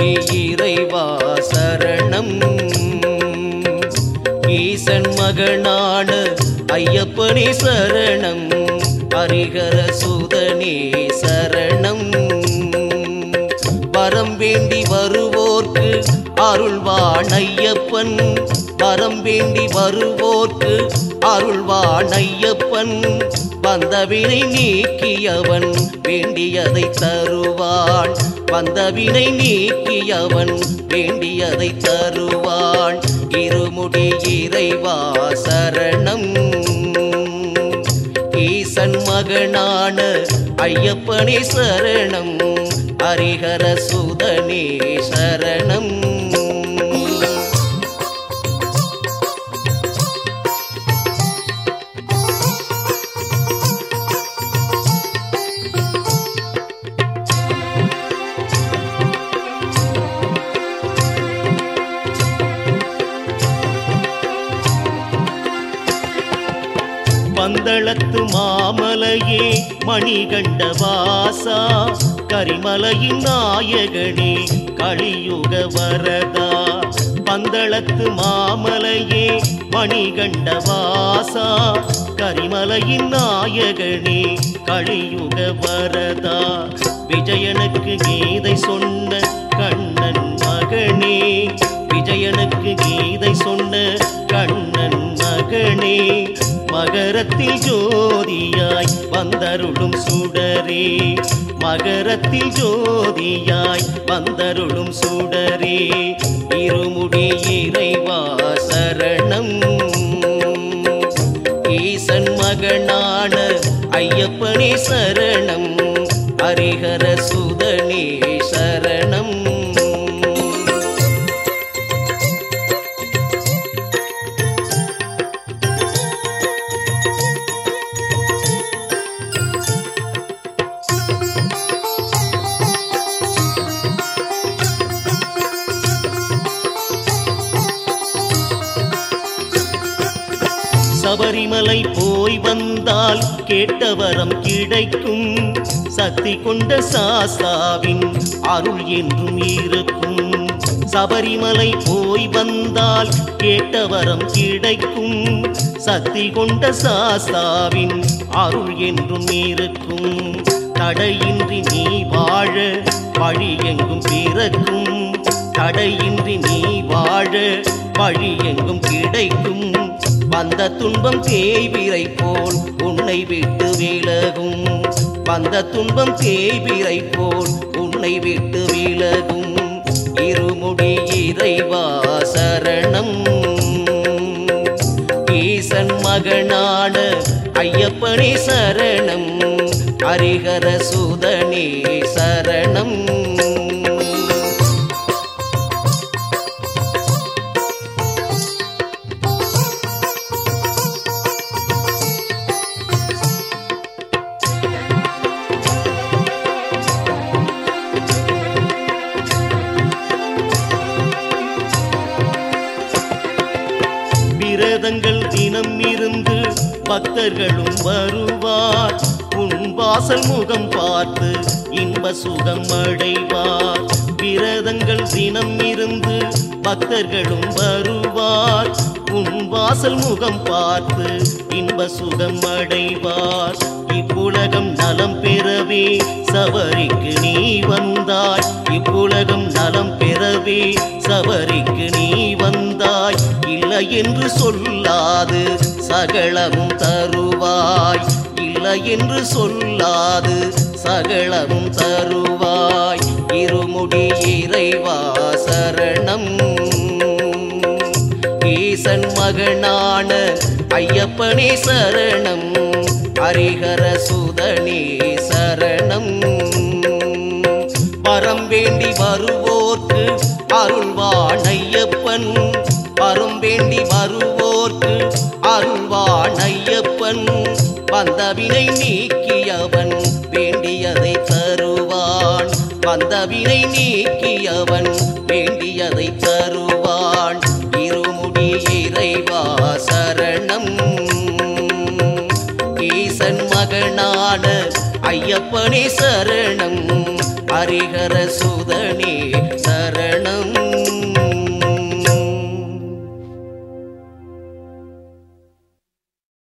இருமுடி இறைவா சரணம். ஈசன் மகனான ஐயப்பனே சரணம். ஹரிஹர சுதனே சரணம். வரம் வேண்டி வருவோர்க்கு அருள்வான் ஐயப்பன். வரம் வேண்டி வருவோர்க்கு அருள்வான் ஐயப்பன். வந்தவினை நீக்கியவன் வேண்டியதை தருவான். வந்தவினை நீக்கியவன் வேண்டியதை தருவான். இருமுடி இறைவா சரணம். ஈசன் மகனான ஐயப்பனே சரணம். ஹரிஹர சுதனே சரணம். பந்தளத்து மாமலையே மணிகண்ட வாசா. கரிமலையின் நாயகனே கலியுக வரதா. பந்தளத்து மாமலையே மணிகண்ட வாசா. கரிமலையின் நாயகனே கலியுக வரதா. விஜயனுக்கு கீதை சொன்ன கண்ணன் மகனே. விஜயனுக்கு கீதை சொன்ன கண்ணன் மகனே. மகரத்தில் ஜோதியாய் வந்தருளும் சுடரே. மகரத்தில் ஜோதியாய் வந்தருளும் சுடரே. இருமுடி இறைவா சரணம். ஈசன் மகனான ஐயப்பனே சரணம். ஹரிஹர சுதனே சரணம். சபரிமலை போய் வந்தால் கேட்ட வரம் கிடைக்கும். சக்தி கொண்ட சாஸ்தாவின் அருள் என்றும் இருக்கும். சபரிமலை போய் வந்தால் கேட்ட வரம் கிடைக்கும். சக்தி கொண்ட சாஸ்தாவின் அருள் என்றும் இருக்கும். தடையின்றி நீ வாழ வழி எங்கும் பிறக்கும். தடையின்றி நீ வாழ வழி எங்கும் கிடைக்கும். வந்த துன்பம் தேய்பிரை போல் உன்னை விட்டு விலகும். வந்த துன்பம் தேய்பிரை போல் உன்னை விட்டு விலகும். இருமுடி இறைவா சரணம். ஈசன் மகனான ஐயப்பனே சரணம். ஹரிஹர சுதனே சரணம். விரதங்கள் தினம் இருந்து பக்தர்களும் வருவார். உன் வாசல் முகம் பார்த்து இன்ப சுகம் அடைவார். விரதங்கள் தினம் இருந்து பக்தர்களும் வருவார். உன் வாசல் முகம் பார்த்து இன்ப சுகம் அடைவார். இவ்வுலகம் நலம் பெறவே சபரிக்கு நீ வந்தாய். இவ்வுலகம் நலம் பெறவே சபரிக்கு நீ வந்தாய். இல்லை என்று சொல்லாது சகலமும் தருவாய். இல்லை என்று சொல்லாது சகலமும் தருவாய். இருமுடி இறைவா சரணம். ஈசன் மகனான ஐயப்பனே சரணம். ஹரிஹர சுதனே சரணம். வரம் வேண்டி வருவோர்க்கு அருள்வான் ஐயப்பன். வரம் வேண்டி வருவோர்க்கு அருள்வான் ஐயப்பன். வந்தவினை நீக்கியவன் வேண்டியதை தருவான். வந்தவினை நீக்கியவன் வேண்டியதை தருவான். இருமுடி இறைவா சரணம். ஈசன் மகனான ஐயப்பனே சரணம். ஹரிஹர சுதனே சரணம். சரணம்.